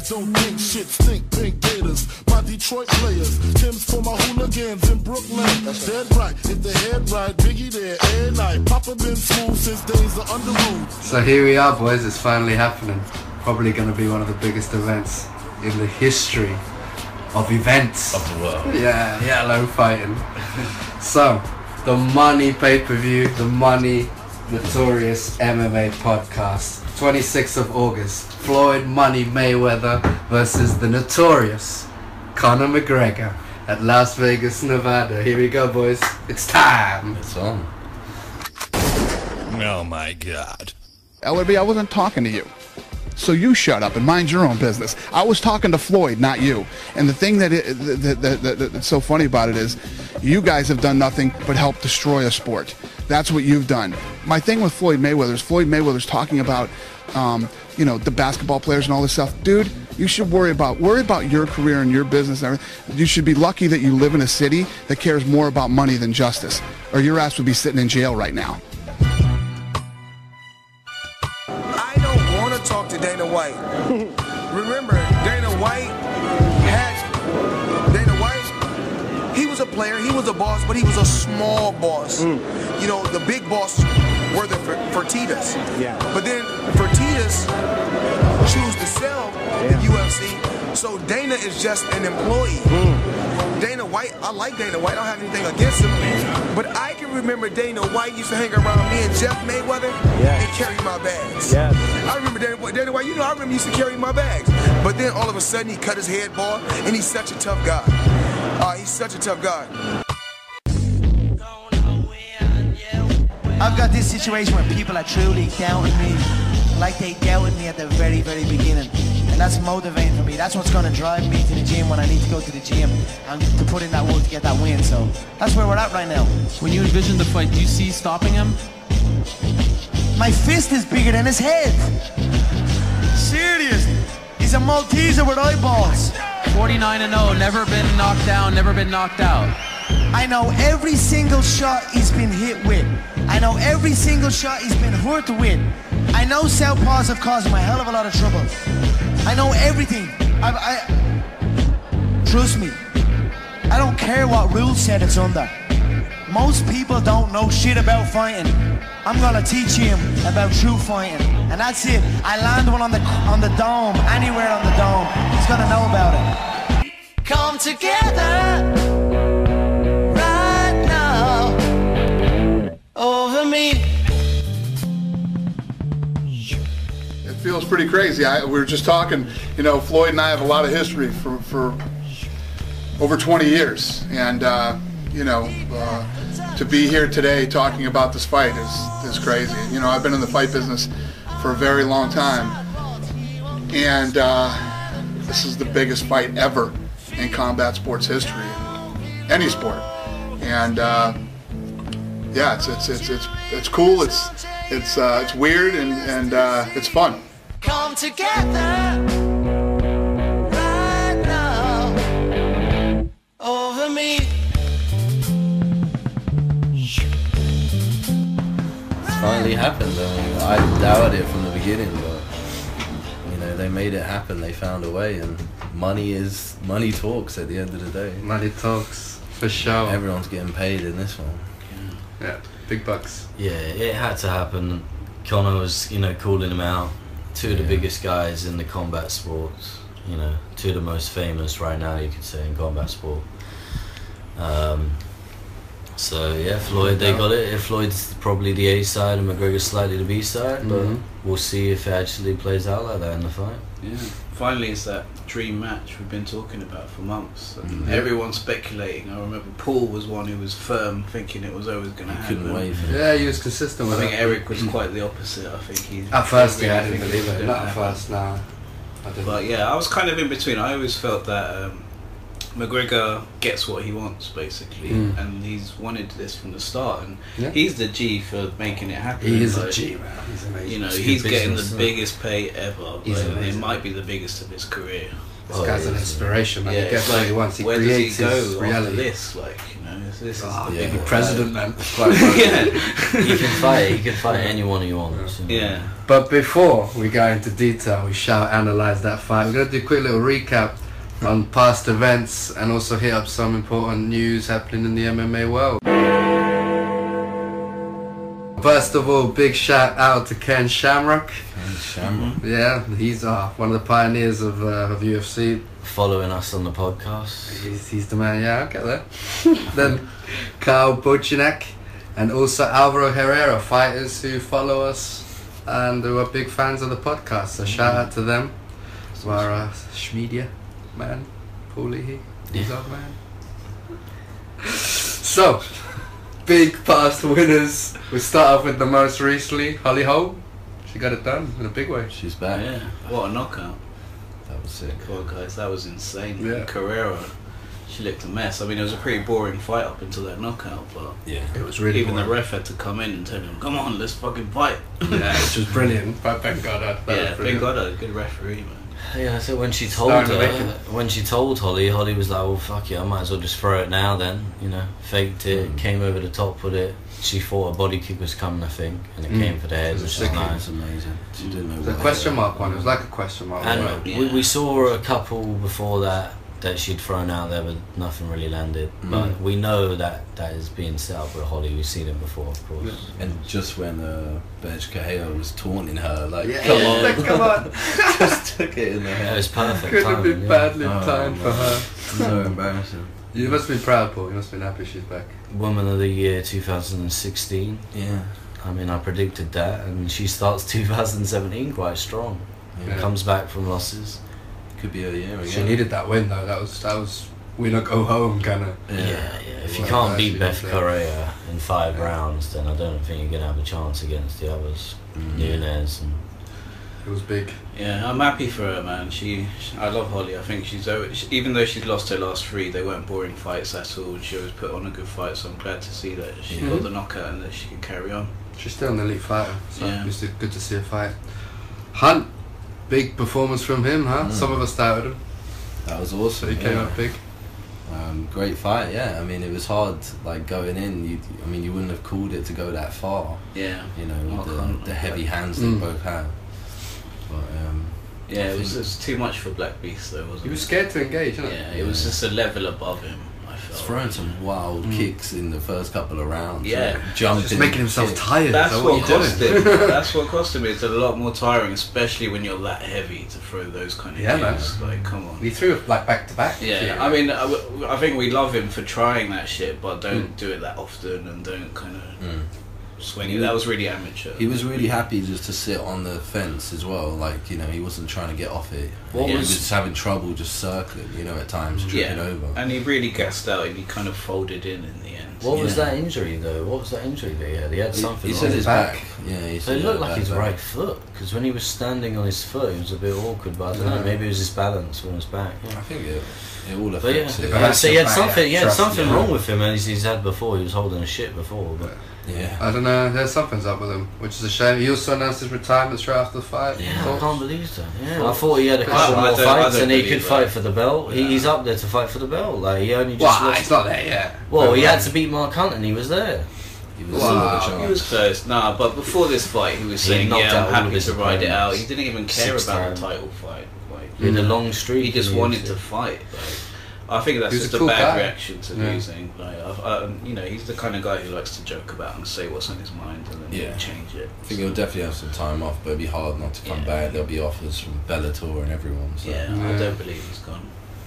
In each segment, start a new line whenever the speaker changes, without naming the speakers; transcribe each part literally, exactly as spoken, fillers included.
don't think shit, stink pink gators. My Detroit players, Tim's for my hooligans in Brooklyn. That's dead right, if the head right, Biggie there, every night. Papa been smooth since days of under rule.
So here we are, boys, it's finally happening. Probably going to be one of the biggest events in the history of events.
Of the world.
Yeah, yellow fighting. So, the Money pay-per-view, the Money Notorious M M A podcast. twenty-sixth of August, Floyd Money Mayweather versus the Notorious Conor McGregor at Las Vegas, Nevada. Here we go, boys. It's time.
It's on.
Oh my God.
L A B, I wasn't talking to you. So you shut up and mind your own business. I was talking to Floyd, not you. And the thing that, it, that, that, that, that's so funny about it is you guys have done nothing but help destroy a sport. That's what you've done. My thing with Floyd Mayweather is Floyd Mayweather's talking about, um, you know, the basketball players and all this stuff. Dude, you should worry about worry about your career and your business and everything. You should be lucky that you live in a city that cares more about money than justice, or your ass would be sitting in jail right now.
I don't want to talk to Dana White. Remember, Dana White had Dana White. He was a player. He was a boss, but he was a small boss. Mm. You know, the big boss were the Fertitas. Yeah. But then Fertitas choose to sell yeah. the U F C. So Dana is just an employee. Mm. Dana White, I like Dana White. I don't have anything against him. But I can remember Dana White used to hang around me and Jeff Mayweather yeah. and carry my bags. Yeah. I remember Dana White, Dana White, you know, I remember he used to carry my bags. But then all of a sudden he cut his head bald, and he's such a tough guy. Uh, he's such a tough guy.
I've got this situation where people are truly doubting me, like they doubted me at the very, very beginning. And that's motivating for me. That's what's going to drive me to the gym when I need to go to the gym and to put in that work to get that win. So that's where we're at right now.
When you envision the fight, do you see stopping him?
My fist is bigger than his head. Seriously. He's a Malteser with eyeballs.
forty-nine and oh, never been knocked down, never been knocked out.
I know every single shot he's been hit with. I know every single shot he's been hurt with. I know southpaws have caused him a hell of a lot of trouble. I know everything. I, I, trust me, I don't care what rule set it's under. Most people don't know shit about fighting. I'm gonna teach him about true fighting, and that's it. I land one on the on the dome, anywhere on the dome. He's gonna know about it. Come together right now over me.
It feels pretty crazy. I, we were just talking, you know, Floyd and I have a lot of history for, for over twenty years, and uh, you know, uh, to be here today talking about this fight is, is crazy. You know, I've been in the fight business for a very long time, and uh, this is the biggest fight ever in combat sports history, any sport. And uh, yeah, it's it's it's it's it's cool. It's it's uh, it's weird, and and uh, it's fun.
Come together right now over me.
Finally happened. I mean, I doubted it from the beginning, but you know, they made it happen. They found a way, and money is money talks at the end of the day.
Money talks, for sure.
Everyone's getting paid in this one.
Yeah, big bucks.
Yeah, it had to happen. Conor was, you know, calling him out. Two of the yeah. biggest guys in the combat sports. You know, two of the most famous right now, you could say, in combat sport. Um, So yeah, Floyd, they got it. If Floyd's probably the A side and McGregor's slightly the B side, but mm-hmm. we'll see if it actually plays out like that in the fight.
Yeah, finally it's that dream match we've been talking about for months.
Mm-hmm.
Everyone's speculating. I remember Paul was one who was firm, thinking it was always going to happen.
Couldn't wait for it.
Yeah, he was consistent with
I think
it.
Eric was quite the opposite. I think he.
At first, yeah, I
really
didn't believe it. Not at
happen.
first, no. I didn't.
But yeah, I was kind of in between. I always felt that um, McGregor gets what he wants, basically, mm. and he's wanted this from the start, and yeah. he's the G for making it happen.
He is
like,
a G, man. He's amazing.
You know,
he's,
he's getting
business,
the
man.
biggest pay ever, but it might be the biggest of his career.
This
Oh,
guy's
yeah,
an
yeah.
inspiration, man.
Yeah,
he gets
it's
what
like,
he wants. He
where
creates
does he go
his
after
reality.
this? Like, you know, this, this is
Ah,
the
yeah.
big
president, man.
yeah.
He can fight. He can fight anyone he wants. you know.
Yeah.
But before we go into detail, we shall analyse that fight. We're going to do a quick little recap on past events and also hit up some important news happening in the M M A world. First of all, big shout out to Ken Shamrock.
Ken Shamrock.
Yeah, he's uh, one of the pioneers of, uh, of U F C.
Following us on the podcast.
He's, he's the man, yeah, I'll get there. Then Kyle Buchinak and also Alvaro Herrera, fighters who follow us and who are big fans of the podcast. So shout out to them. To our uh, Schmedia man, Paulie, he's our man. So, big past winners. We start off with the most recently, Holly Holm. She got it done in a big way.
She's back.
Yeah. What a knockout.
That was sick.
God, guys, that was insane.
Yeah.
Carrera, she looked a mess. I mean, it was a pretty boring fight up until that knockout, but
Yeah.
It was really
even
boring.
the ref had to come in and tell him, "Come on, let's fucking fight."
Yeah, which was brilliant. But thank God, that, that
yeah,
was
thank
brilliant.
God, a good referee, man.
Yeah, so when she told
Starting to
her,
make it.
when she told Holly, Holly was like, well, fuck it, I might as well just throw it now then, you know, faked it,
Mm.
came over the top with it. She thought a body kick was coming, I think, and it
Mm.
came for the head,
It was
which is
sick.
It
nice.
was amazing. She didn't know
It was a
what
question
hit her.
mark one. It was like a question mark.
And
one.
Yeah.
we, we saw a couple before that that she'd thrown out there, but nothing really landed.
Mm.
But we know that that is being set up with Holly. We've seen it before, of course.
And just when uh, Benj Kaheo was taunting her, like,
Yeah,
come
yeah,
on,
come on.
just took it in the
Yeah,
head.
it was perfect.
Could have
timing,
been
yeah.
badly
Oh,
timed for
man.
her.
So embarrassing.
You must be proud, Paul. You must be happy she's back.
Woman of the Year two thousand sixteen.
Yeah.
I mean, I predicted that, and she starts two thousand seventeen quite strong.
Yeah.
Comes back from losses.
Could be a year again.
She needed that win though. That was that was win or go home kind of.
Yeah, yeah. If you
Well,
can't
actually,
beat Beth
yeah.
Correa in five
Yeah.
rounds, then I don't think you're gonna have a chance against the others.
Mm.
Nunes and
It was big.
Yeah, I'm happy for her, man. She, she I love Holly. I think she's o- she, even though she's lost her last three, they weren't boring fights at all. She always put on a good fight, so I'm glad to see that she
Mhm.
got the knockout and that she can carry on.
She's still an elite fighter, so
Yeah.
it's good to see her fight. Hunt, big performance from him, huh?
Mm.
Some of us doubted him,
That was
so
awesome.
he came
yeah.
up big.
Um, great fight, yeah. I mean, it was hard, like going in. You, I mean, you wouldn't have called it to go that far.
Yeah.
You know,
Oh,
with
can't-
the, the heavy hands
Mm.
they both had. But um,
Yeah,
I
it was,
think-
it was too much for Black Beast, though, wasn't
He
it?
was scared to engage, isn't
Yeah,
it?
it was
Yeah.
just a level above him. I
he's
felt.
throwing some wild
Mm.
kicks in the first couple of rounds.
Yeah.
like, jumping,
Just making himself
kick.
tired.
That's
so
what
you
cost
doing?
him. That's what cost him. It's a lot more tiring, especially when you're that heavy to throw those kind of
Yeah, man.
kicks. Like, come on.
He threw it like back to back.
Yeah, I mean, I, w- I think we love him for trying that shit, but don't do it that often and don't kind of
Mm.
swing it. That was really amateur.
He was really happy just to sit on the fence as well. Like, you know, he wasn't trying to get off it.
What
he
was-
was just having trouble just circling, you know, at times, tripping
yeah,
over.
and he really gassed out and he kind of folded in in the end.
what was
Yeah.
that injury though? What was that injury that he had? He had
He,
something.
he
wrong
said
with
his
back.
back. Yeah, he
So
said
it looked like
bad
his
back.
right foot, because when he was standing on his foot, it was a bit awkward. But I don't know,
Yeah.
maybe it was his balance on his back.
I
Yeah.
think it, it all
But yeah,
affects it.
If it
yeah,
hurts
so he
your
had
back,
something. He had
trust
something
me.
wrong with him, as he's had before. He was holding a shit before, but
Yeah.
I don't know. There's something's up with him, which is a shame. He also announced his retirement straight after the fight.
yeah, I
Thoughts?
can't believe that. Yeah, I thought he had a
I-
couple
I
more
don't- I
fights
don't
and he
believe
could
that.
fight for the belt. He,
Yeah.
he's up there to fight for the belt. Like he only just
Well,
lost.
it's not there yet.
Well, he
But,
had to beat Mark Hunt and he was there.
He was
Wow.
wow.
He was close. Nah, but before this fight, he was
He
saying,
knocked
"Yeah,
out
I'm
all of
happy
his
to ride it out."
opponents
He didn't even care
six
about
times.
the title fight. Like,
He had a
Mm.
long streak.
he just
in
wanted
U F
to
C.
fight. Like, I think that's
He was
just
a
a,
cool
bad
guy.
reaction to
Yeah.
losing. Like, I've, um, you know, he's the kind of guy who likes to joke about and say what's on his mind and then
Yeah.
change it.
I think he'll definitely have some time off, but it'd be hard not to come
Yeah.
back. There'll be offers from Bellator and everyone. So.
Yeah,
Yeah.
I don't believe he's gone.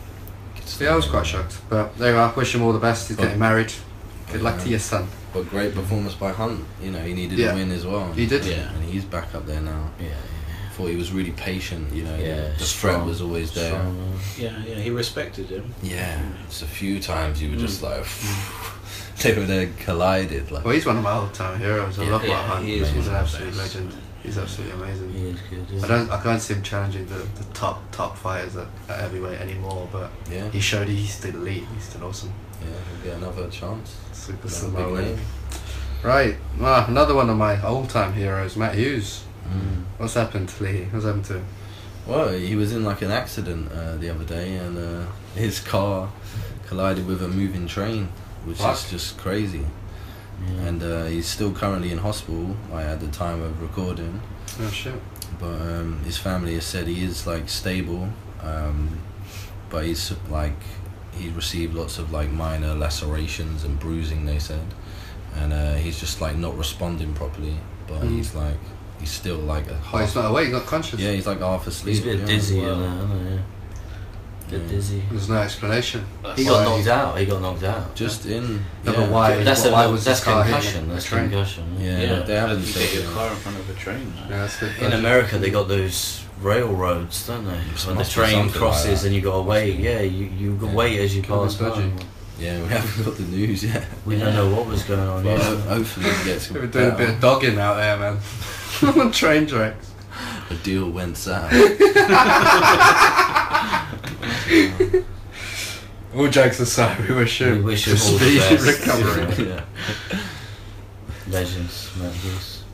Yeah, I was quite shocked. But there you are. Wish him all the best. He's
But-
getting married. Good luck to
Yeah.
your son.
But great performance by Hunt. You know, he needed
Yeah.
a win as well.
He did.
Yeah.
And he's back up there now.
Yeah,
Thought he was really patient. You know,
Yeah,
the
strong,
threat was always there.
Strong, uh,
Yeah, yeah, he respected him.
Yeah, it's a few times you were just
Mm.
like, they were there collided. Like,
Well, he's one of my all-time heroes. I
Yeah,
love
yeah,
Mark Hunt.
he is
He's
one
an
of the
absolute
best.
legend. He's absolutely amazing.
he is good. Yeah.
I don't. I can't see him challenging the, the top top fighters at, at heavyweight anymore. But
yeah,
he showed he's still elite. He's still awesome.
yeah, he'll get another chance.
Super
Another
Samoan.
big name.
Right. Ah, another one of my all-time heroes, Matt Hughes.
Mm.
What's happened to Lee? What's happened to him?
Well, he was in like an accident uh, the other day, and uh, his car collided with a moving train, which
Fuck.
is just crazy.
Yeah.
And uh, he's still currently in hospital, like, at the time of recording.
Oh shit.
But um, his family has said he is like stable, um, but he's like he received lots of like minor lacerations and bruising, they said, and uh, he's just like not responding properly. But
Mm.
he's like he's still like a
Oh, he's not awake. He's not conscious.
yeah, he's like half asleep.
He's a bit
yeah,
dizzy
as well.
and that, isn't he? Yeah. Bit
Yeah.
dizzy.
There's no explanation.
He got knocked out. He got knocked out.
Just in.
No,
yeah.
but why?
That's
why
a
was
that's
this car hitting
concussion.
the
That's
train?
concussion.
Yeah,
Yeah,
they haven't
you
said
get your
yeah.
car in front of a train.
Yeah, that's the
In America, they got those railroads, don't they?
Must
When the
be
train
something
crosses
like that.
and you got to wait. Yeah, you you
Yeah.
wait as you pass by.
dodgy.
Yeah, we haven't got the news yet.
We don't know what was going on.
But
Yeah.
ho- hopefully it gets
They were doing a
better.
bit of dogging out there, man. On train tracks.
A deal went south.
All jokes aside, we wish
We
him
wish him
a
all the
speedy
best.
recovery.
Yeah. Legends, Matt Bruce.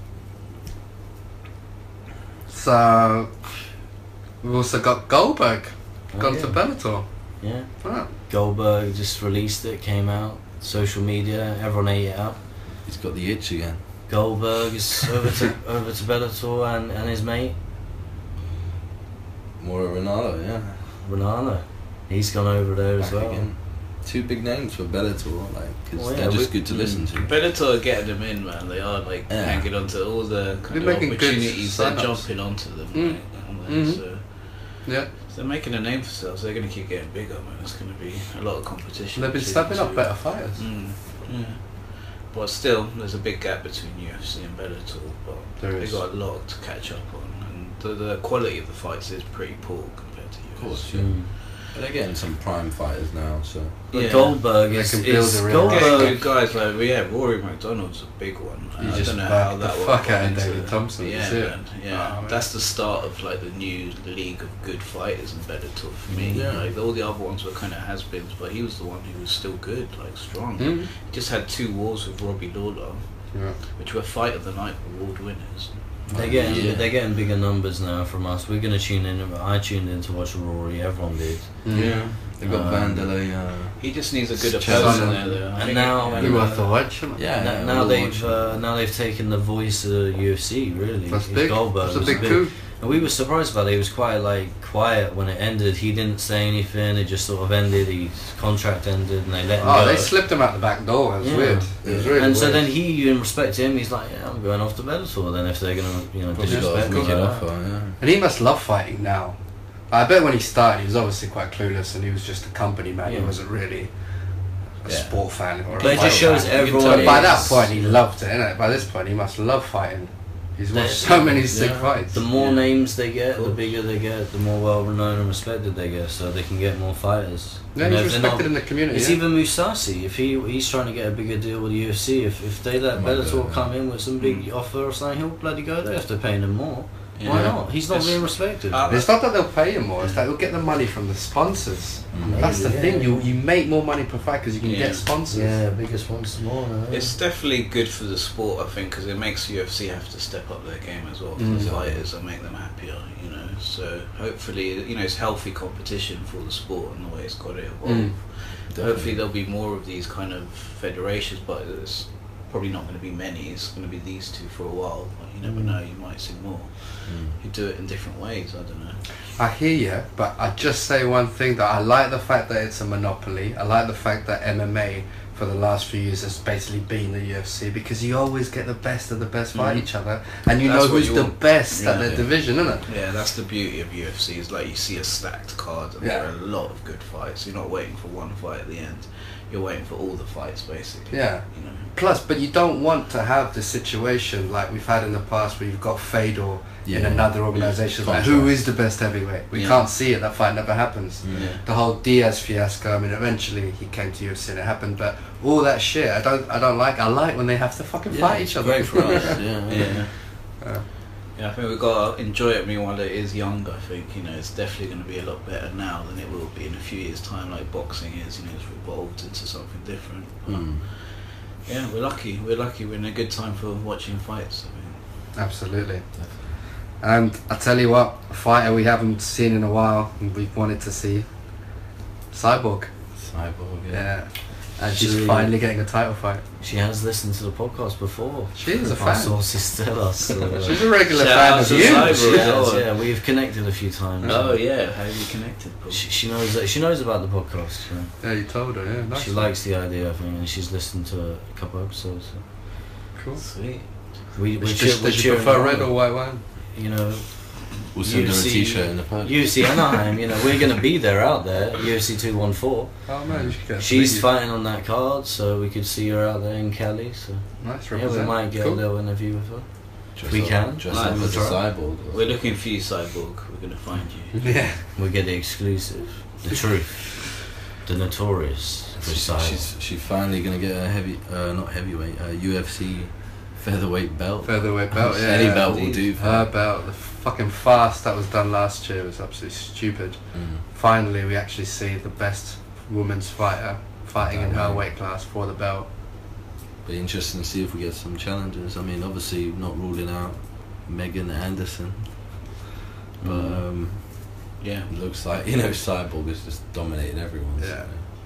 So we've also got Goldberg
Oh,
gone
yeah.
to Bellator.
Yeah.
Right.
Goldberg just released it, came out, social media, everyone ate it up.
He's got the itch again.
Goldberg is over to over to Bellator and, and his mate
More Ronaldo, yeah.
Ronaldo. He's gone over there as
Back
well.
again. Two big names for Bellator, like, because
Well, yeah,
they're just
we-
good to
mm.
listen to.
Bellator are getting them in, man. They are like
Yeah.
hanging on to all the kind
They're
of
making good
opportunities. They're
sign-ups.
jumping onto them,
Mm.
right? aren't they?
Mhm.
So,
Yeah.
so they're making a name for themselves. They're going to keep getting bigger, man. It's going to be a lot of competition.
They've been
between
stepping
the
up
two.
better fighters.
Mm. Yeah. But still, there's a big gap between U F C and Bellator. But
There
they
is.
got a lot to catch up on, and the, the quality of the fights is pretty poor compared to U F C.
Of course, yeah.
Mm.
But they're getting some prime fighters now, so.
But
Yeah.
Goldberg
They
is,
can build
is
a real
Getting
Goldberg.
good guys like well, yeah, Rory McDonald's a big one.
You
I
just
don't know
back
how
the
that will
fuck
go
out of
into-
David Thompson,
Yeah,
that's it.
man. Yeah,
Oh, man.
that's the start of like the new league of good fighters in Bellator for me.
Yeah.
Like all the other ones were kind of has-beens, but he was the one who was still good, like strong.
Mm.
He just had two wars with Robbie Lawler,
Yeah.
which were fight of the night award winners.
They're getting
Yeah.
they're getting bigger numbers now from us. We're gonna tune in. I tuned in to watch Rory. Everyone did.
Mm.
They've got
Um,
Vanderlei. Uh,
He just needs a good
It's
opponent
Chelsea.
there, though. I
And
think
now-
it-
Be worth a watch, isn't it?
yeah,
Now-
yeah,
now
we'll
they've
watch
uh, now they've taken the voice of U F C. Really,
That's
It's
big.
Goldberg
That's a
was
big coup.
And we were surprised about it. He was quite like quiet when it ended. He didn't say anything. It just sort of ended. His contract ended, and they let him
Oh,
go.
they slipped him out the back door. It was
Yeah.
weird. It was really
and so
weird.
then he, in respect to him, he's like, "Yeah, I'm going off to Bellator." Then if they're gonna, you know,
Probably got a
disrespect me,
wicked
like
offer,
that.
yeah.
And he must love fighting now. I bet when he started, he was obviously quite clueless, and he was just a company man. He
Yeah.
wasn't really a
Yeah.
sport fan or a
But it
fight
just shows
fan.
everyone.
But by that
is-
point, he loved it. Innit? By this point, he must love fighting. He's watched
They-
so many sick
yeah.
fights.
The more
Yeah.
names they get, the bigger they get, the more well known and respected they get, so they can get more fighters.
yeah,
You know,
he's
if they're
respected
not-
in the community.
It's
yeah.
even Musasi. If he he's trying to get a bigger deal with the U F C, if if they let
Oh my
Bellator
God,
come in with some big
Mm.
offer or something, he'll bloody go there if they're paying him more.
Yeah.
Why not? He's not
It's-
being respected.
uh,
It's not that they'll pay him more. It's that he'll get the money from the sponsors.
Mm.
That's the
Maybe,
thing.
yeah.
You you make more money per fight because you can
Yeah.
get sponsors.
yeah, biggest ones more. No?
It's definitely good for the sport, I think, because it makes U F C have to step up their game as well for
Mm.
the fighters and make them happier, you know. So hopefully, you know, it's healthy competition for the sport and the way it's got to evolve.
Mm.
Hopefully, there'll be more of these kind of federations, but it's probably not going to be many. It's going to be these two for a while, but you never
Mm.
know. You might see more.
Mm.
You do it in different ways. I don't know.
I hear you, but I just say one thing that I like the fact that it's a monopoly. I like the fact that M M A for the last few years has basically been the U F C because you always get the best of the best fight
Mhm.
each other, and you
That's
know
what
who's
you
the
want.
best
Yeah,
at their
yeah.
division, isn't it?
Yeah, that's the beauty of U F C. Is like you see a stacked card, and there
Yeah.
are a lot of good fights. You're not waiting for one fight at the end. You're waiting for all the fights, basically.
Yeah.
You know.
Plus, but you don't want to have the situation like we've had in the past where you've got Fedor in
Yeah.
another organisation. Like,
Contract.
who is the best heavyweight? We
Yeah.
can't see it. That fight never happens.
Yeah.
The whole Diaz fiasco. I mean, eventually he came to U F C and it happened. But all that shit, I don't, I don't like. I like when they have to fucking
Yeah,
fight
it's
each other.
great for us. Yeah, yeah.
Yeah.
Yeah.
Yeah, I think we've got to enjoy it meanwhile it is young, I think. You know, it's definitely going to be a lot better now than it will be in a few years' time, like boxing is. You know, it's evolved into something different. But
Mm.
yeah, we're lucky. We're lucky. We're in a good time for watching fights, I think.
Absolutely. And I tell you what, a fighter we haven't seen in a while, and we've wanted to see, Cyborg.
Cyborg, yeah.
Yeah. And she's
Actually,
finally getting a title fight.
She has listened to the podcast before.
She is a
Our
fan.
sources tell us. So, uh,
She's a regular
Shout
fan
out
of
to
you.
Cyborg.
she has,
Oh.
yeah, we've connected a few times.
Oh yeah, how are you connected? Bro?
She, she knows that she knows about the podcast. You know.
Yeah, you told her, yeah. Nice.
She likes the idea, I think, and she's listened to a couple episodes. So.
Cool.
Sweet.
We, we're
Does
cheer-
she,
we're
does she
cheering
prefer
her
red
on.
or white wine?
You know,
We'll send her a
U F C
t-shirt in the post.
U F C Anaheim, you know, we're going to be there out there, U F C two one four.
Oh man, you should get
She's
to
fighting on that card, so we could see her out there in Cali. So
Nice,
yeah, we
represent.
might get
Cool.
a little interview with her.
Dress
we
up-
can.
Dress
Nice.
up as a
We'll try.
cyborg.
We're looking for you, Cyborg. We're gonna find you.
Yeah.
We get the exclusive, the truth, the notorious for
She's,
Cyborg.
she's, she's finally going to get a heavy, uh, not heavyweight, a U F C featherweight belt.
Featherweight belt, yeah.
Any
yeah.
belt will do for
Her
her.
belt, the fucking fast that was done last year was absolutely stupid.
Mm.
Finally, we actually see the best women's fighter fighting in her
Right.
weight class for the belt.
Be interesting to see if we get some challenges. I mean, obviously not ruling out Megan Anderson, but
Mm.
um,
Yeah.
it looks like, you know, Cyborg has just dominated everyone.
Yeah.
So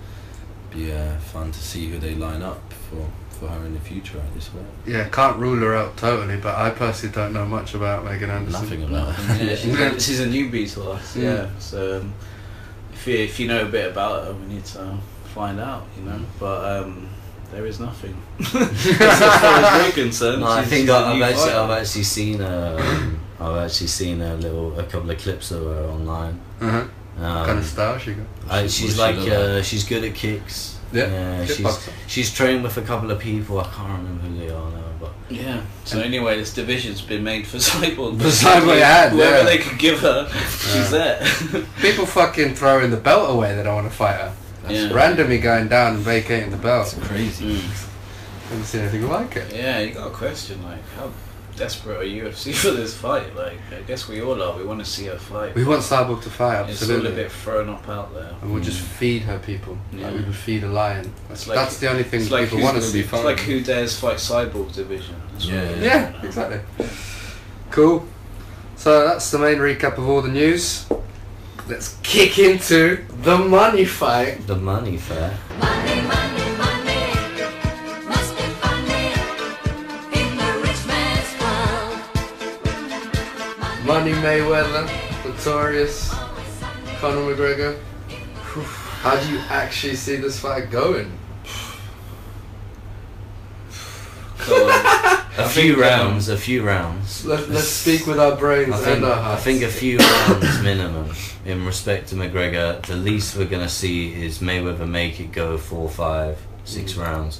be uh, fun to see who they line up for, for her in the future at this weight.
Yeah, can't rule her out totally, but I personally don't know much about Megan Anderson.
Nothing about
Yeah,
her.
she's, a, she's a newbie to us.
Mm.
Yeah. So um, if you if you know a bit about her, we need to find out. You know, but um, there is nothing. As far as we're concerned.
No, I
she's-
think
she's a
I've
new
actually,
fighter.
I've actually seen her. Um, I've actually seen a little, a couple of clips of her online.
Uh-huh.
Um,
What kind of style she got?
Uh,
What
she's
does she
like,
look
uh, she's good at kicks.
Yeah,
she's
kickboxer.
she's trained with a couple of people. I can't remember who they are now, but
Yeah. So anyway, this division's been made for Cyborg.
For Cyborg, yeah,
Whoever
yeah.
they could give her, she's there.
People fucking throwing the belt away, they don't want to fight her.
Yeah.
Randomly going down and vacating the belt.
It's crazy.
Mm.
Haven't seen anything like it.
Yeah, you got a question like how desperate are U F C for this fight? Like, I guess we all are. We want to see her fight.
We want Cyborg to fight,
It's all
absolutely.
a bit thrown up out there.
And we'll just feed her people.
Yeah.
Like we would feed a lion. That's,
It's like-
that's the only thing
It's like
people
who's
want to
gonna
see.
be It's like who dares fight Cyborg division. That's what
Yeah,
it is
Yeah,
right now.
exactly. Cool. So that's the main recap of all the news. Let's kick into the money fight.
the money fair.
Money, money, money, must be funny in the rich man's world.
Money Mayweather, Notorious, Conor McGregor. How do you actually see this fight going?
Go on.
A few rounds, a few rounds.
Let, let's speak with our brains
I think,
and our
I
hearts.
think a few rounds minimum in respect to McGregor. The least we're gonna see is Mayweather make it go four, five, six rounds.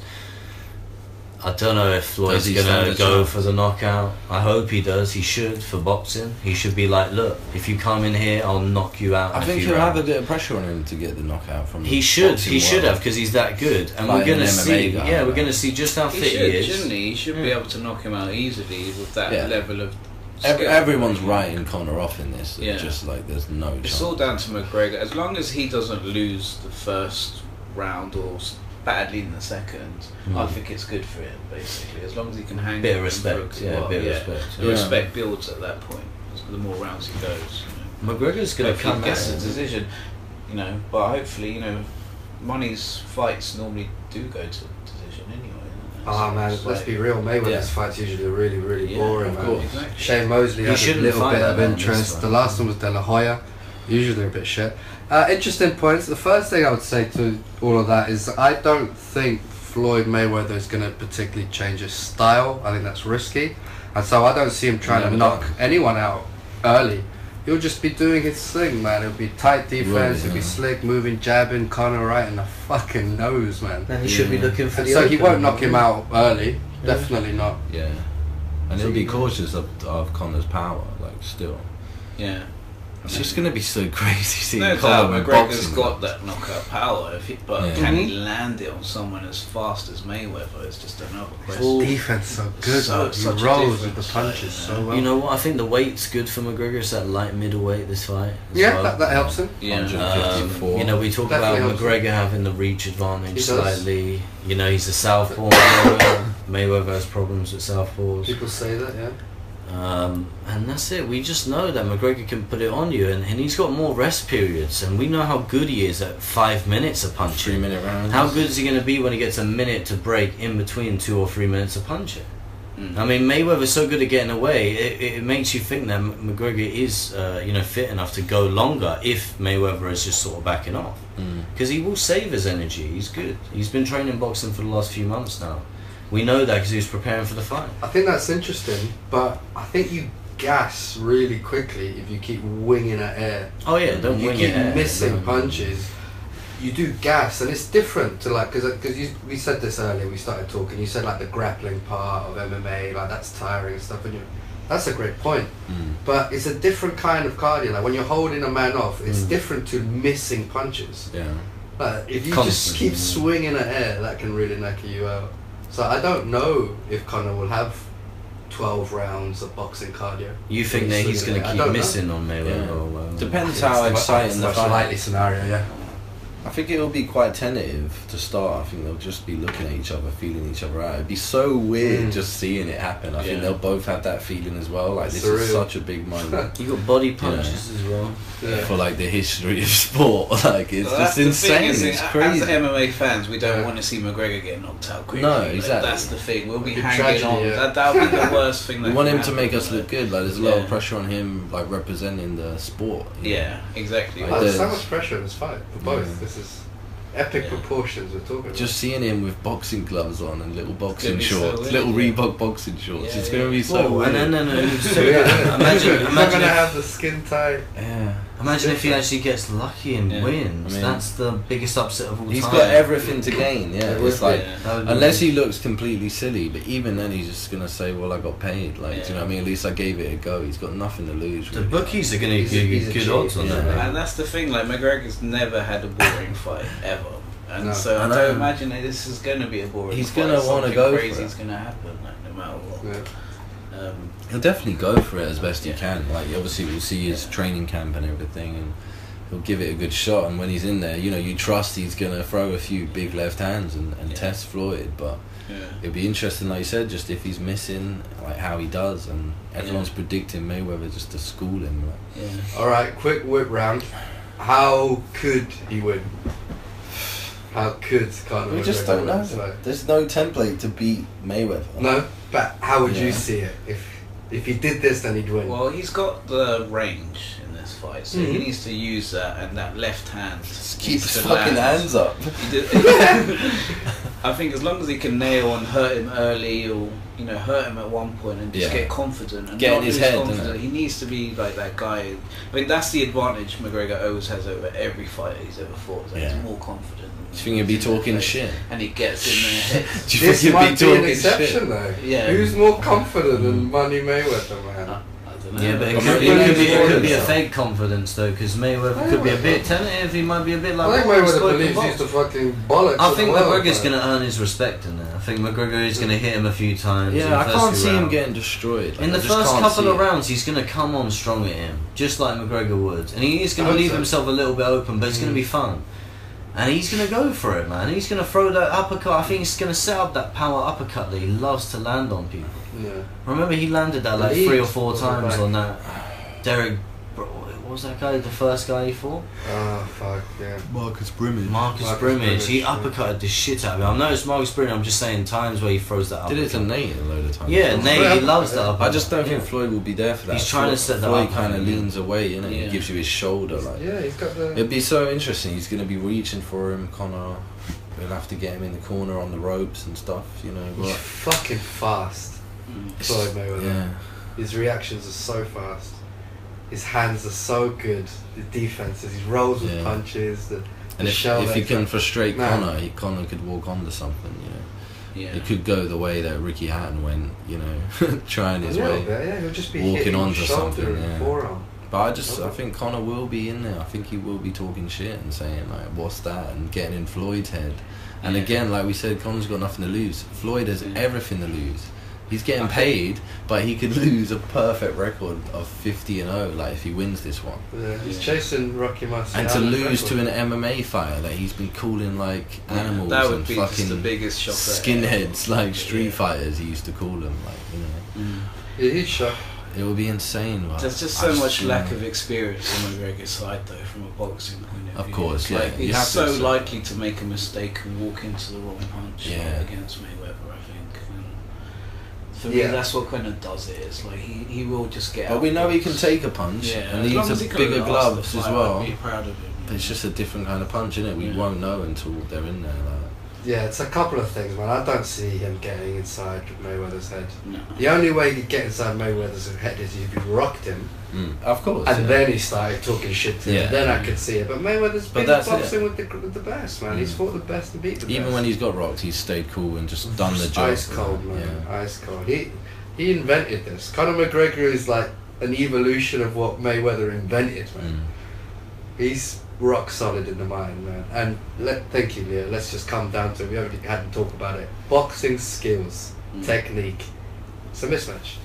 I don't know if Floyd's
Does he
gonna
stand a
go
chance?
for the knockout. I hope he does. He should for boxing. He should be like, look, if you come in here, I'll knock you out.
I
in a
think
few
he'll have
rounds.
a bit of pressure on him to get the knockout from.
He
the
should.
boxing
He should
world.
have because he's that good, and we're
Fighting
gonna
an M M A
see.
guy,
yeah, we're
like.
gonna see just how
He
fit
should,
he is.
shouldn't he? He should be
Yeah.
able to knock him out easily with that
Yeah.
level of
Ev-
skill.
everyone's writing Conor off in this. It's
Yeah.
just like there's no
It's
chance.
all down to McGregor. As long as he doesn't lose the first round or s- badly in the second,
Mm.
I think it's good for him. Basically, as long as he can hang.
Bit of
with him for
respect,
a
yeah,
while,
bit of
yeah.
respect.
The
Yeah.
respect builds at that point. The more rounds he goes. You know.
McGregor's gonna
If he
come
gets
out.
a decision, you know. But hopefully, you know, Money's fights normally do go to decision anyway. don't they?
Oh
So
man,
it's
let's
like-
be real. Mayweather's
Yeah.
fights usually really, really
Yeah,
boring,
of
man.
course. Exactly.
Shane Mosley
He
had a
shouldn't
little
fight
bit
that
of
man this
interest.
fight.
The last one was De La Hoya. Usually they're a bit shit. Uh, interesting points. The first thing I would say to all of that is I don't think Floyd Mayweather is going to particularly change his style. I think that's risky. And so I don't see him trying to
Never
knock
done.
anyone out early. He'll just be doing his thing, man. It'll be tight defense,
Right,
it'll be
yeah.
slick, moving, jabbing, Conor right in the fucking nose, man.
And he should be
Yeah.
looking for
And
the
so he
open.
won't knock him out early. Definitely not.
Yeah, and he'll be cautious of, of Conor's power. Like still,
Yeah.
it's just gonna be so crazy seeing
No
Conor
doubt,
with
McGregor's
boxing.
got that knockout power, if he, but
Yeah.
can he
Mhm.
land it on someone as fast as Mayweather? Is just another
His
question.
defense so good,
So-
man. He
such a
rolls with the
difference,
punches
like,
so
yeah.
well.
You know what? I think the weight's good for McGregor. It's that light middleweight this fight. as
yeah,
well.
that, that helps him.
Yeah.
one
Um,
fifty-four.
you know, we talk
Definitely
about
helps
McGregor having the reach advantage
He does.
slightly. You know, he's a southpaw. Mayweather. Mayweather has problems with southpaws.
People say that, yeah.
Um, and that's it. We just know that McGregor can put it on you, and, and he's got more rest periods, and we know how good he is at five minutes of punching.
Three minute rounds.
How good is he going to be when he gets a minute to break in between two or three minutes of punching? Mm. I mean, Mayweather's so good at getting away, it, it makes you think that McGregor is, uh, you know, fit enough to go longer if Mayweather is just sort of backing off. Because mm. he will save his energy. He's good. He's been training boxing for the last few months now. We know that because he was preparing for the fight.
I think that's interesting, but I think you gas really quickly if you keep winging at air.
Oh yeah, don't
you
wing
keep
at air.
missing
Don't.
punches. You do gas, and it's different to like because because you we said this earlier. We started talking. You said like the grappling part of M M A, like that's tiring and stuff. And you, that's a great point.
Mm.
But it's a different kind of cardio. Like when you're holding a man off, it's
Mm.
different to missing punches.
Yeah.
Like if you
Constantly.
just keep swinging at air, that can really knock you out. So I don't know if Conor will have twelve rounds of boxing cardio.
You think that he's going to keep missing on Mayweather?
Yeah.
Or, well,
Depends how exciting the
It's
fight.
a likely scenario, yeah.
I think it will be quite tentative to start. I think they'll just be looking at each other, feeling each other out. It'd be so weird
Mm.
just seeing it happen. I
Yeah.
think they'll both have that feeling as well. Like this
Surreal.
is such a big moment
You got body punches as well.
Yeah.
for like the history of sport. Like it's
Well,
just
that's the
insane.
thing, isn't
It's
it?
crazy.
As M M A fans, we don't
Yeah.
want to see McGregor get knocked out quickly.
No,
Like,
exactly.
that's the thing. We'll be
It'd be
hanging
tragedy,
on.
yeah.
That that'll be the worst thing. That
We want
can
him to
happen,
make us
like-
look good. Like there's a lot
Yeah.
of pressure on him, like representing the sport. you know?
Yeah, exactly.
Like
Oh, there's so
there's-
much pressure in this fight for both.
Yeah.
This is epic
Yeah.
proportions we're talking about.
Just seeing him with boxing gloves on and little boxing
be so
shorts,
weird,
little
yeah.
Reebok boxing shorts.
Yeah,
it's
yeah.
gonna be so
Oh,
weird.
and then, and then,
So, yeah, yeah.
imagine,
He's not
imagine
gonna
if,
have the skin tight.
yeah.
imagine if he actually gets lucky and
Yeah.
wins.
I mean,
That's the biggest upset of all
He's
time.
got everything to gain. Yeah,
It
it's
would
like
be, yeah.
That would be-
unless he looks completely silly, but even then he's just gonna say, "Well, I got paid." Like, do you know what I mean? At least I gave it a go. He's got nothing to lose.
The
Really.
bookies are going to
He's a-
give
he's
you
a
good
cheat,
odds on
yeah.
that.
And that's the thing. Like McGregor's never had a boring fight ever. And
No.
so I
I know.
don't imagine that this is going to be a boring
He's
fight.
gonna wanna
Something
go for
crazy
it.
is going to happen, like, no matter what.
Yeah.
Um,
He'll definitely go for it as best
Yeah.
he can. Like, obviously, we'll see his
Yeah.
training camp and everything, and he'll give it a good shot. And when he's in there, you know, you trust he's gonna throw a few big left hands and, and
Yeah.
test Floyd. But
yeah.
it'll be interesting, like you said, just if he's missing, like how he does. And everyone's
Yeah.
predicting Mayweather just to school him. Like.
Yeah.
All right, quick whip round. How could he win? How could Conor?
We just
McGregor
don't
win
know.
this fight?
There's no template to beat Mayweather.
No, but how would you
Yeah.
see it if if he did this? Then he'd win.
Well, he's got the range in this fight, so
Mhm.
he needs to use that, and that left hand.
Just keep
needs
his
to
fucking
land.
hands up.
He did- I think as long as he can nail and hurt him early, or you know, hurt him at one point and just
Yeah.
get confident and
Get
not
in his
lose
head,
confidence.
doesn't it?
He needs to be like that guy. I mean, that's the advantage McGregor always has over every fighter he's ever fought. Is that
Yeah.
He's more confident.
Do you think he'd be talking shit?
And he gets in their heads.
Do you
this
think he'd
might
be
be an
talking
exception,
shit?
though.
Yeah.
Who's more confident than Money Mayweather, man?
I don't know.
Yeah, but it
But
could,
maybe
it could be,
he's
it could be a
confident.
fake confidence though, because Mayweather could be a bit tentative. He might be a bit like.
I think
"Oh, I'm
Mayweather
spoken
believes
box."
he's the fucking bollocks.
I
of
think
the world,
McGregor's
man.
going to earn his respect in there. I think McGregor is going to hit him a few times. in
Yeah,
the
I
first
can't
few
see him
rounds.
getting destroyed. Like,
In the
I just
first
can't
couple
see
of
it.
rounds, he's going to come on strong at him, just like McGregor would. And he is going
I
to
hope
leave
so.
himself a little bit open, but it's going to be fun. And he's going to go for it, man. He's going to throw that uppercut. I think he's going to set up that power uppercut that he loves to land on people.
Yeah.
Remember, he landed that like
Leeds
three or four
was the
times
back.
on that Derek. Bro, what was that guy? The first guy he fought?
Oh fuck yeah.
Marcus Brimage.
Marcus,
Marcus
Brimage. He
Brimage, yeah.
uppercutted the shit out of him. I know it's Marcus Brimage. I'm just saying times where he throws that
Did it to
uppercut.
Nate a load of times.
Yeah,
Well,
Nate. He loves that
I
uppercut.
I just don't think
Yeah.
Floyd will be there for that.
He's trying to
Floyd-
set that
Floyd
up,
kind of
yeah.
leans away, you know.
Yeah.
He gives you his shoulder, like.
Yeah, he's got the.
It'd be so interesting. He's gonna be reaching for him, Conor. We'll have to get him in the corner on the ropes and stuff, you know.
He's
But
fucking fast. Floyd Mayweather.
yeah,
His reactions are so fast. His hands are so good. The defenses, he rolls with
Yeah.
punches. The, the
and if,
shell
if he
legs
can
are-
frustrate
Man.
Conor, he, Conor could walk onto something, you know.
Yeah.
It could go the way that Ricky Hatton went, you know, trying
A
his
little
way.
bit, yeah, he'll just be
walking
hitting
onto
shoulder
something,
and
yeah.
forearm.
But I just, I think Conor will be in there. I think he will be talking shit and saying like, "What's that?" and getting in Floyd's head. And
Yeah.
again, like we said, Conor's got nothing to lose. Floyd has
Yeah.
everything to lose. He's getting
I
paid, but he could lose a perfect record of fifty and oh, like if he wins this one.
Yeah, he's
Yeah.
chasing Rocky Marciano's
And to lose to
record.
an M M A fighter that he's been calling like
Yeah,
animals
that would
and
be just
fucking
the biggest shocker.
skinheads, like street
Yeah.
fighters, he used to call them, like you know.
Mm.
Yeah, he's shocked.
It would be insane. But
There's just
I
so much
you
lack
know,
of experience on McGregor's side, though, from a boxing point of
Of
view.
course, yeah,
Like,
you
he's
have to
so
accept
likely to make a mistake and walk into the wrong punch like,
Yeah.
against Mayweather, I think. And for
Yeah.
me, that's what kind of does it. It's like he, he will just get
But
out.
we know he can take a punch,
Yeah,
and
as
he
long
needs
as he
a
can
bigger
last the
gloves as
fight,
well.
I'd be proud of him.
But it's just a different kind of punch, innit? We
Yeah.
won't know until they're in there. Like.
Yeah, it's a couple of things, man. I don't see him getting inside Mayweather's head.
No.
The only way he'd get inside Mayweather's head is if he rocked him,
Mm, of course.
and
yeah.
then he started talking shit to him.
Yeah.
Then I could see it. But Mayweather's
But
been
that's
boxing
it.
with the with the best, man. He's
Mm.
fought the best and beat the best.
Even when he's got rocked, he's stayed cool and just done the job.
Ice cold, man.
Yeah.
Ice cold. He he invented this. Conor McGregor is like an evolution of what Mayweather invented, man.
Mm.
He's rock solid in the mind, man. And let thank you, Leah. Let's just come down to it. We already hadn't talked about it. Boxing skills,
Mm.
technique. It's a mismatch.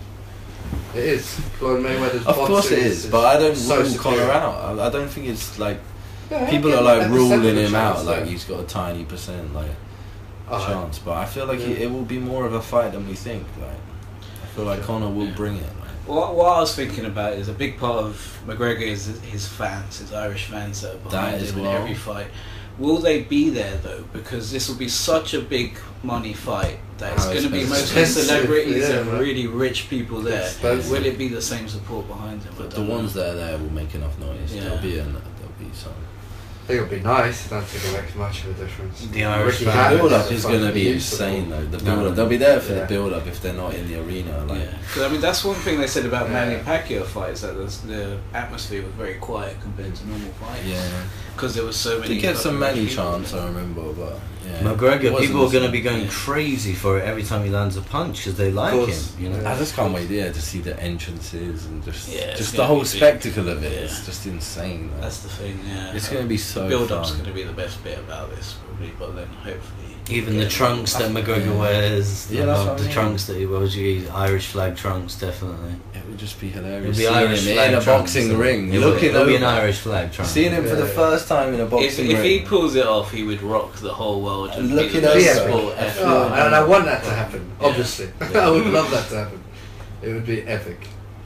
It is. Floyd Mayweather's
Of
boxing
course it is, but I don't
so
rule
superior.
Connor out. I, I don't think it's like
Yeah,
people
yeah,
are like
at the
ruling
seven
him out
chance,
like
yeah.
he's got a tiny percent like
Oh,
chance. But I feel like
yeah.
he, it will be more of a fight than we think. Like I feel like Connor will
Yeah.
bring it. Like.
What, what I was thinking about is a big part of McGregor is his fans, his Irish fans that are behind
That as
him
well.
in every fight. Will they be there though? Because this will be such a big money fight that it's
How
going to be
expensive.
mostly
Expensive,
celebrities
yeah,
and
man.
really rich people there.
Expensive.
Will it be the same support behind him? I
But the
don't know.
ones that are there will make enough noise.
Yeah.
There'll be an, there'll be some.
I think it'll be nice. I don't think it makes much of a difference.
The Irish
Ricky
fan.
The
Hatton
build up
a
is
fucking
going to be
beautiful-
insane though. The
No.
build up, they'll be there for
Yeah.
the build up if they're not in the arena. Like,
Yeah, 'cause, I mean that's one thing they said about
Yeah.
Manny Pacquiao fights, that the, the atmosphere was very quiet compared to normal fights.
yeah.
because there was so many.
He gets some
fucking
many
people
chance,
there.
I remember, but yeah.
McGregor,
It wasn't
people are
the
going to
same.
be going
Yeah.
crazy for it every time he lands a punch because they like him.
course.
You know.
Yeah.
I just can't wait, yeah, to see the entrances and just
Yeah, it's
just the
gonna
whole
be big.
spectacle of it.
Yeah.
It's just insane. man.
That's the thing, yeah.
It's gonna be so
The build-up's
fun.
going to be the best bit about this, probably, but then hopefully.
Even
yeah,
the trunks that McGregor
Yeah.
wears,
Yeah,
I
that's
love
what I
the
mean.
trunks that he wears, you Irish flag trunks, definitely.
It would just be hilarious.
It'll be
seeing
Irish
him
flag
in a
trunks.
boxing ring,
It will-
looking
it'll be an
over,
Irish flag trunk.
seeing him for the
Yeah.
first time in a
If,
boxing
if he
ring.
pulls it off, he would rock the whole world.
And
be
looking
the
over-
best
Epic.
sport ever.
Oh, and I want that to happen,
Yeah.
obviously.
Yeah.
I would love that to happen. It would be epic.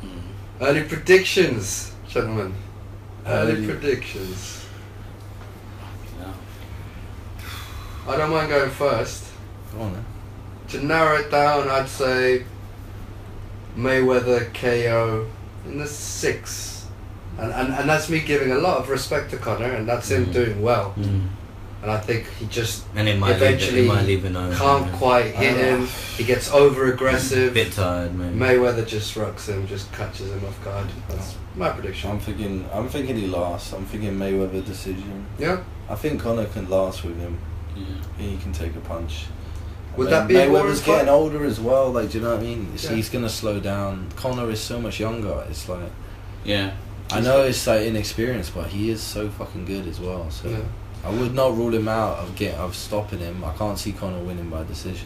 Mm.
Early predictions, gentlemen. Early
Early-
predictions.
Yeah.
I don't mind going first.
Go on, then.
To narrow it down, I'd say Mayweather K O in the six. And, and and that's me giving a lot of respect to Conor, and that's him
Mm.
doing well.
Mm.
And I think he just
And it might
eventually
leave it, it might leave it over.
can't
yeah.
quite hit him. He gets over aggressive.
Bit tired, maybe.
Mayweather just rocks him, just catches him off guard. That's my prediction.
I'm thinking. I'm thinking he lasts. I'm thinking Mayweather decision.
Yeah.
I think Conor can last with him.
Yeah.
He can take a punch.
Would
And
that be a boring
Mayweather's
fight?
getting older as well. Like, do you know what I mean? It's,
Yeah.
He's gonna slow down. Conor is so much younger. It's like
Yeah.
I know it's like inexperienced, but he is so fucking good as well. So
Yeah.
I would not rule him out of get of stopping him. I can't see Conor winning by decision,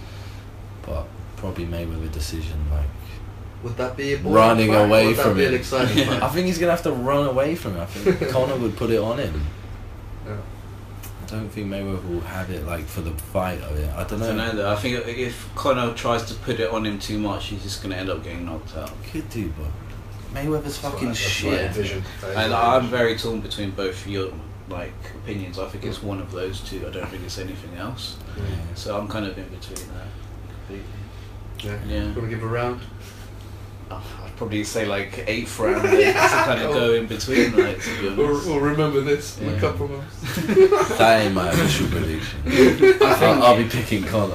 but probably Mayweather decision. Like
Would that be a boring
running
fight, or
away
would that
from
be
him.
an exciting
Yeah.
fight?
I think he's gonna have to run away from him. I think Conor would put it on him.
Yeah.
I don't think Mayweather will have it like for the fight of it. I don't
I
know.
don't know though. I think if Conor tries to put it on him too much, he's just going to end up getting knocked out.
Could do, but Mayweather's
That's what I-
fucking
that's what I
shit.
envision. That is
And
what I
I'm
envision.
very torn between both your like opinions. I think it's one of those two. I don't think it's anything else.
Yeah.
So I'm kind of in between that.
Yeah.
Yeah.
Want to give a round?
Oh, I'd probably say like eighth round then, just to kind of go in between, like, to be
Or,
honest.
or remember this in
Yeah.
a couple months.
That ain't my official prediction. I think I'll be picking Conor.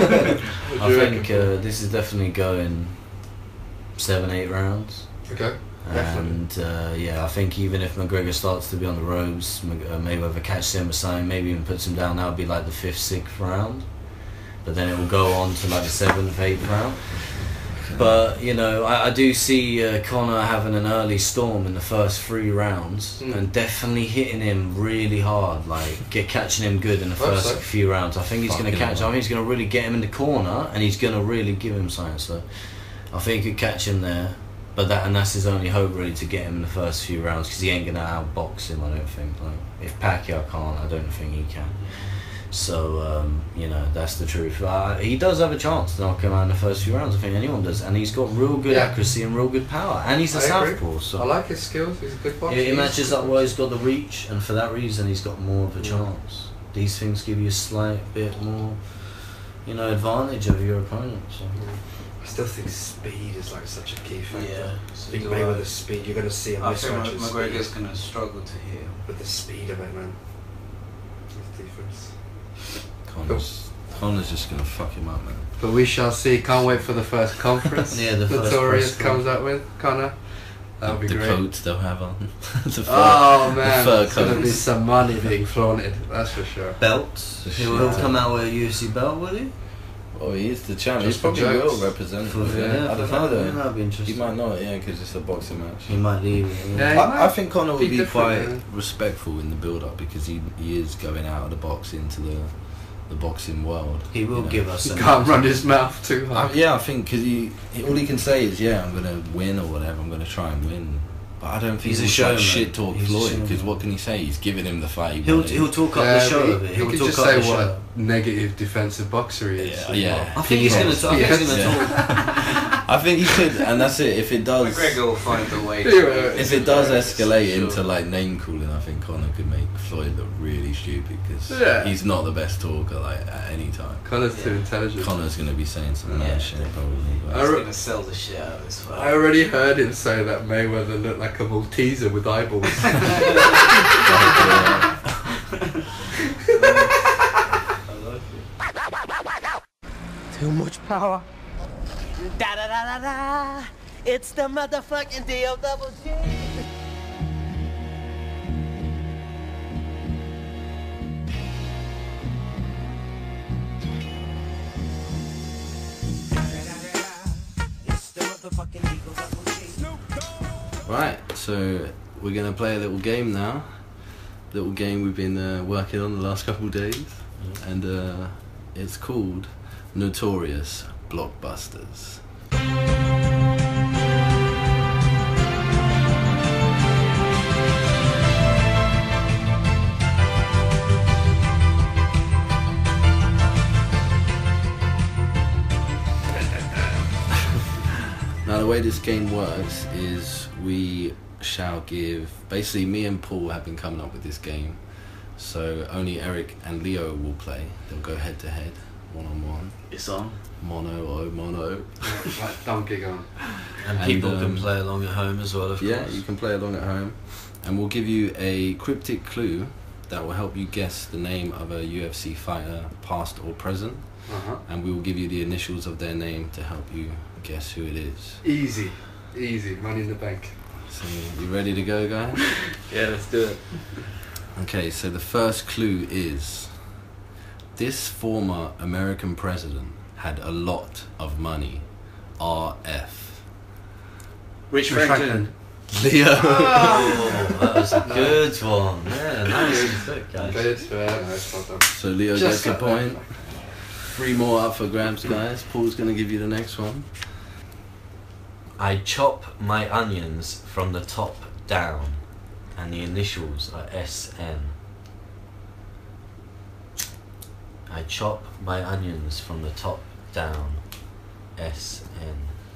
I think uh, this is definitely going seven, eight rounds.
Okay. Definitely.
And uh, yeah, I think even if McGregor starts to be on the ropes, Mc- uh, Mayweather catches him aside, maybe even puts him down, that would be like the fifth, sixth round. But then it will go on to like the seventh, eighth round. But you know, I, I do see uh, Conor having an early storm in the first three rounds,
Mm.
and definitely hitting him really hard, like get catching him good in the
Hope
first
so.
few rounds. I think he's going to
Fucking
catch.
hell.
I think he's going to really get him in the corner, and he's going to really give him something. So I think he could catch him there. But that and that's his only hope really, to get him in the first few rounds, because he ain't going to outbox him. I don't think. Like if Pacquiao can't, I don't think he can. So um, you know, that's the truth. Uh, he does have a chance to knock him out in the first few rounds. I think anyone does, and he's got real good
Yeah.
accuracy and real good power, and he's a
I agree.
southpaw. So
I like his skills. He's a good boxer.
it, it matches up well. He's got the reach, and for that reason, he's got more of a chance. These things give you a slight bit more, you know, advantage over your opponent. So.
I still think speed is like such a key factor.
Yeah.
I think Mayweather's speed, you're going to see a
I think
mismatch in
McGregor's
speed.
going to struggle to hit him.
With the speed of it, man. It's the difference.
Connor's, Connor's just gonna fuck him up, man.
But we shall see. Can't wait for the first conference.
Yeah, the first
Notorious
press
comes up with Connor. That'll be
the
great.
coats they'll have on. the fur,
Oh man,
the fur
there's gonna be
coats.
some money being flaunted. That's for sure.
Belts.
The
He'll,
shit.
he'll come out with a U F C belt, will he?
Oh, he is the champ.
Just
He's probably
for jokes.
will represent
For-
him.
yeah,
Yeah, I
for
don't
fun,
know though.
yeah, that'd be interesting.
He might not, yeah, because it's a boxing match.
He might leave.
Yeah,
Yeah.
he
I,
might
I think Conor
be
would be
different,
quite
yeah.
respectful in the build-up because he, he is going out of the box into the the boxing world.
He will
you know.
give us.
He
some
can't run his mouth too
I,
hard.
yeah, I think because he, he all he can say is yeah, I'm gonna win or whatever. I'm gonna try and win. But I don't think
He's a
he's like
showman.
shit talk
He's a
Floyd
showman.
because what can he say? He's giving him the fight. he
He'll
wanted.
he'll talk up
Yeah,
the
but
show
he,
of it.
he
He'll
could
talk
just
up
say
the
what
show.
a negative defensive boxer he is.
Yeah, yeah.
I think he's gonna. Talk, I think he's gonna
Yeah.
talk.
I think he could, and that's it. If it does,
McGregor will find a way.
Yeah,
To
if it does escalate
Sure.
into like name calling, I think Conor could make Floyd look really stupid because
Yeah.
he's not the best talker like at any time.
Connor's too intelligent.
Connor's gonna be saying some mad
Yeah.
shit probably.
I
But
He's
re-
going to sell the shit out of this fight.
I already heard him say that Mayweather looked like a Malteser with eyeballs.
Too much power. Da da da da da. It's the motherfucking D O double G.
right, so we're gonna play a little game now. Little game we've been uh, working on the last couple of days, and uh, it's called Notorious Blockbusters. Now the way this game works is we shall give, basically me and Paul have been coming up with this game, so only Eric and Leo will play. They'll go head to head, one on one,
It's on.
mono o mono.
Like Donkey Kong.
And
And,
people
um,
can play along at home as well, of
Yeah,
course.
you can play along at home, and we'll give you a cryptic clue that will help you guess the name of a U F C fighter, past or present,
Uh-huh.
and we will give you the initials of their name to help you guess who it is.
Easy. Easy. Money in the bank.
So, you ready to go, guys?
Yeah, let's do it.
Okay, so the first clue is this former American president had a lot of money. R F.
Rich
Rich
Franklin.
Leo.
Oh, that was a good one. Yeah, nice and thick, guys.
Good. Yeah, nice. Well done.
So Leo
Just
gets a
got that.
point. Three more up for grabs, guys. Paul's gonna give you the next one.
I chop my onions from the top down, and the initials are S N. I chop my onions from the top down, S N.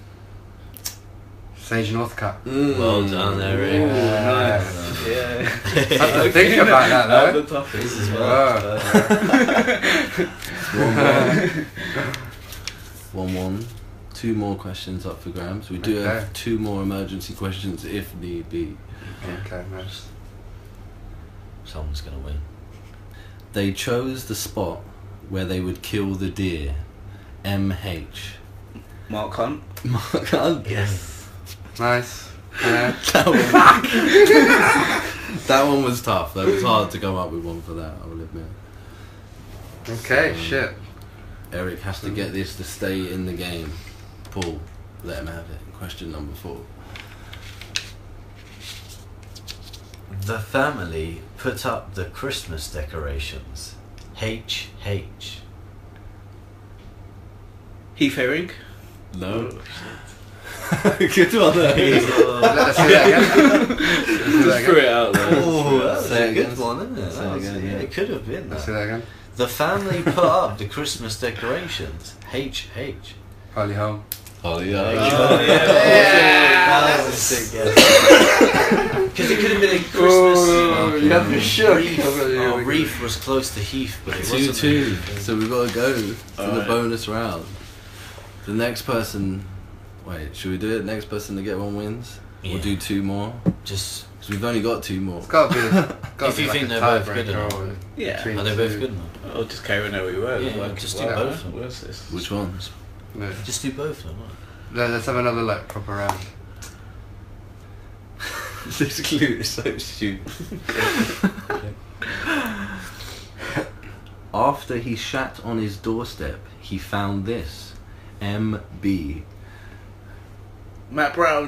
Sage Northcutt.
Well done, Eric.
Ooh,
Nice.
Well
Yeah.
Have to think about that though.
The toughest.
This is well.
One one. Two more questions up for grabs. We do
Okay.
have two more emergency questions if need be.
Okay, nice.
Someone's gonna win.
They chose the spot where they would kill the deer. M H.
Mark Hunt.
Mark Hunt.
Yes.
Nice. Yeah.
That one, that one was tough. That was hard to come up with one for that, I will admit.
Okay,
Um,
shit.
Eric has to get this to stay in the game. Paul, let him have it. Question number four.
The family put up the Christmas decorations. H H.
Heath Herring.
No. Good one there.
Let's see that again. Let's see that
Just threw
again.
it out there.
Oh, that was
Say
a
it
good
again.
one, isn't it?
Say
That
it
was-
again,
yeah,
yeah.
it could have been
Let's
that.
see that again.
The family put up the Christmas decorations. H H.
Holly Holm.
Holly Holm.
Oh, yeah.
That was a sick guess. Because it could have been a Christmas.
Oh, you had me shook.
Reef. Oh, Reef was close to Heath, but it
Two
wasn't.
two. So we've got to go to the
Alright.
bonus round. The next person. Wait, should we do it? Next person to get one wins.
Yeah.
We'll do two more.
Just.
Because we've only got two more.
It's got to be. Gotta
If
be
you
like
think
a
they're both good
tiebreaker
enough.
or
Yeah.
between
Are they both
two.
good enough?
I'll just carry on how we were.
Yeah,
like,
just do
wow,
both.
What's this?
Which ones?
No.
Just do both of them.
No, let's have another like proper round.
This clue is so stupid. After he shat on his doorstep, he found this. M B.
Matt Brown.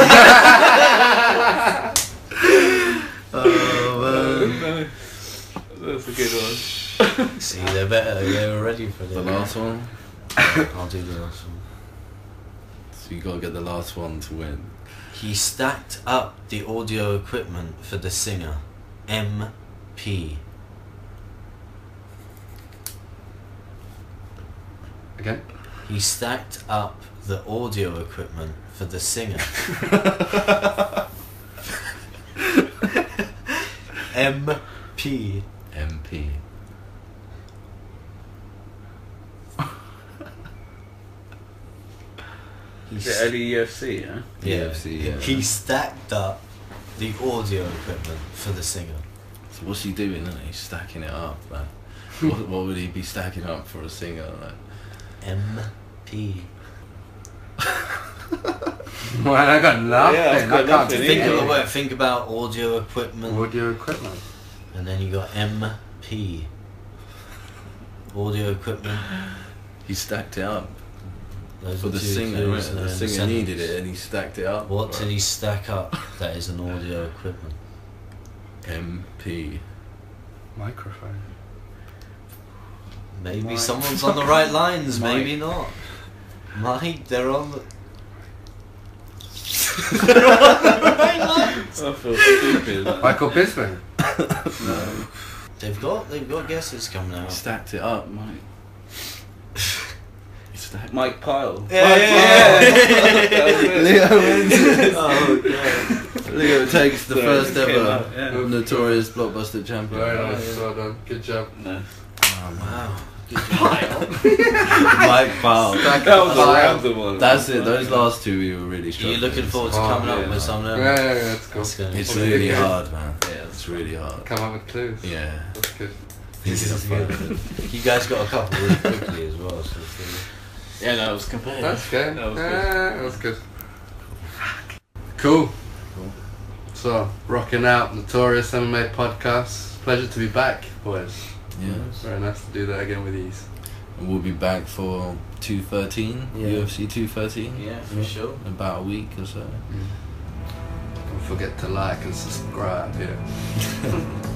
Oh man.
That's a good one.
See, they're better. They were ready for
The
it.
last one.
I'll do the last one.
So you gotta get the last one to win.
He stacked up the audio equipment for the singer. M P.
Again?
He stacked up the audio equipment for the singer. M P.
M P.
He
Is it
s-
early U F C, huh?
yeah.
U F C, yeah.
He stacked up the audio equipment for the singer.
So what's he doing? Isn't he? He's stacking it up, man. what, what would he be stacking up for a singer? Like,
M P.
Man, I got nothing.
Yeah, I've got
I can't
nothing
Think
either.
about wait, think about audio equipment,
audio equipment.
and then you got M P. Audio equipment.
he stacked it up
Those
for
are
the
two
singer.
clues
Right?
there
The
in the
singer needed
sentence.
it, and he stacked it up.
What did he stack up that is an audio equipment?
M P.
Microphone.
Maybe
Mike.
someone's on the right lines,
Mike.
maybe not. Mike, they're on the...
I feel stupid.
Michael Bisping.
No.
They've got they've got guesses coming
He
out.
stacked it up, Mike. He stacked.
Mike Pyle.
Yeah,
Mike
yeah,
Pyle.
Leo wins.
Oh god.
Leo takes the
Sorry,
first
it came
ever
out, yeah.
notorious blockbuster champion.
Very nice. Well done. Good job.
No.
Oh, man.
Wow.
Mike Powell.
That was a
Pyle.
random one.
That's it. Those last two we were really
Are
struggling.
you looking forward to
Oh,
coming
yeah.
up with some of
Yeah,
them?
yeah, yeah, that's cool.
That's gonna
It's
be
really
good.
hard, man.
Yeah.
It's really hard.
Come up with clues.
Yeah.
That's good.
This is good. You guys got a couple really quickly as well. So it's,
Yeah, that was competitive.
That's good.
That was good.
Yeah, that was good. Cool. So, rocking out Notorious M M A podcast. Pleasure to be back, boys.
Yeah.
Very nice to do that again with ease.
And we'll be back for two thirteen,
Yeah.
U F C two thirteen.
yeah, for sure.
In about a week or so.
Don't forget to like and subscribe. Yeah.